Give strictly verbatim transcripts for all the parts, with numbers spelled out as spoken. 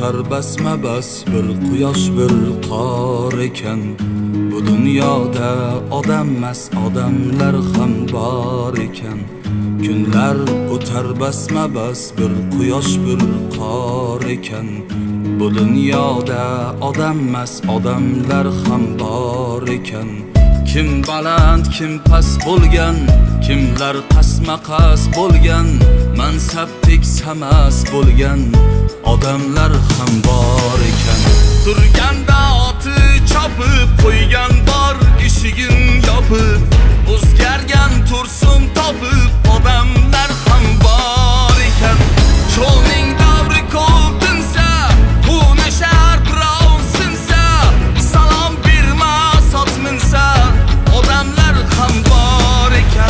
o'tar basma bas bir quyosh bir qor ekan. Bu dunyoda odam emas odamlar ham bor ekan. Kunlar o'tar basma bas bir quyosh bir qor ekan. Bu dunyoda odam emas odamlar ham bor ekan. Kim baland kim past bo'lgan, kimlar qasma-qas bo'lgan, mansabdek samas bo'lgan odamlar ham bor ekan. Turganda oti chopib qo'ygan bor eshigin yopib, o'zgargan tursun topib odamlar ham bor ekan. Cho'lning davri ko'pinsa, xuna shahar birov sinsa, salom berma sotminsa odamlar ham bor ekan.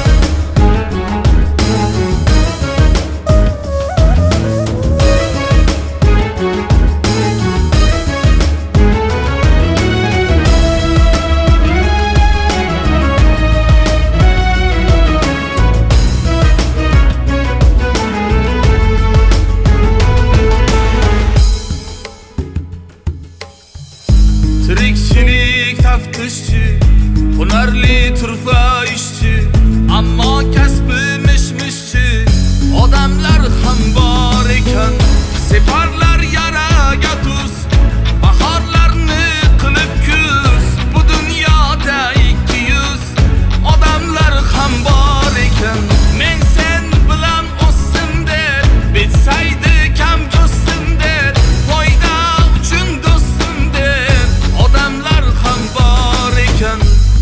Tirikchilik taftishchi, hunarli turfa ishchi, ammo kasbi mishmishchi odamlar ham bor ekan. Separlar yaraga tuz, bahorlarni qilib kuz, bu dunyoda ikki yuz odamlar ham bor ekan. Men sen bilan o'ssim deb, betsaydi kam ko'ssim deb, foyda uchun do'stim deb odamlar ham bor ekan.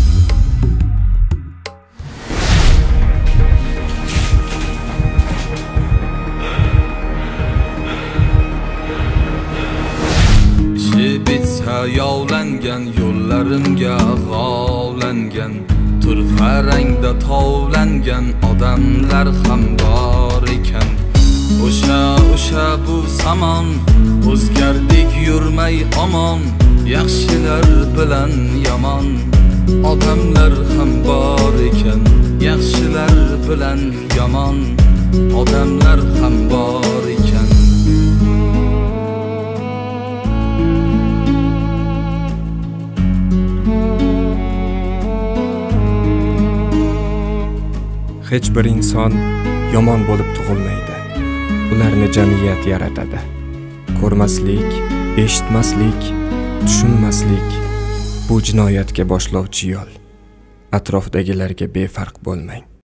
Ishi bitsa yovlangan yo'llarimga g'ovlangan, turfa rangda tovlangan odamlar ham bor ekan. O'sha o'sha bu zamon, o'zgardik yurmay omon, yaxshilar bilan yomon odamlar ham bor ekan. Yaxshilar bilan yomon odamlar ham bor ekan. Hech bir inson yomon bo'lib tug'ilmaydi. Ularni jamiyat yaratadi. Ko'rmaslik, eshitmaslik, tushunmaslik bu jinoyatga boshlovchi yo'l. Atrofdagilarga befarq bo'lmang.